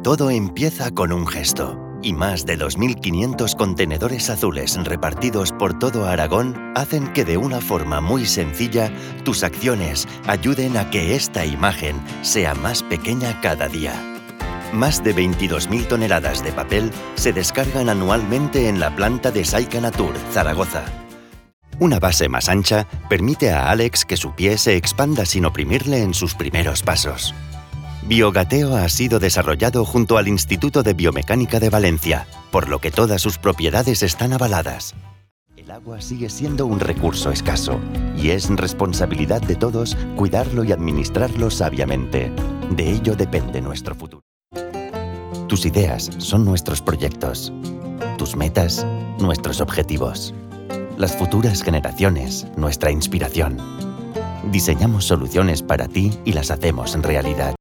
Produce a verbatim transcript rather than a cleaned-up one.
Todo empieza con un gesto, y más de dos mil quinientos contenedores azules repartidos por todo Aragón hacen que de una forma muy sencilla tus acciones ayuden a que esta imagen sea más pequeña cada día. Más de veintidós mil toneladas de papel se descargan anualmente en la planta de Saica Natur, Zaragoza. Una base más ancha permite a Alex que su pie se expanda sin oprimirle en sus primeros pasos. Biogateo ha sido desarrollado junto al Instituto de Biomecánica de Valencia, por lo que todas sus propiedades están avaladas. El agua sigue siendo un recurso escaso y es responsabilidad de todos cuidarlo y administrarlo sabiamente. De ello depende nuestro futuro. Tus ideas son nuestros proyectos, tus metas, nuestros objetivos, las futuras generaciones, nuestra inspiración. Diseñamos soluciones para ti y las hacemos realidad.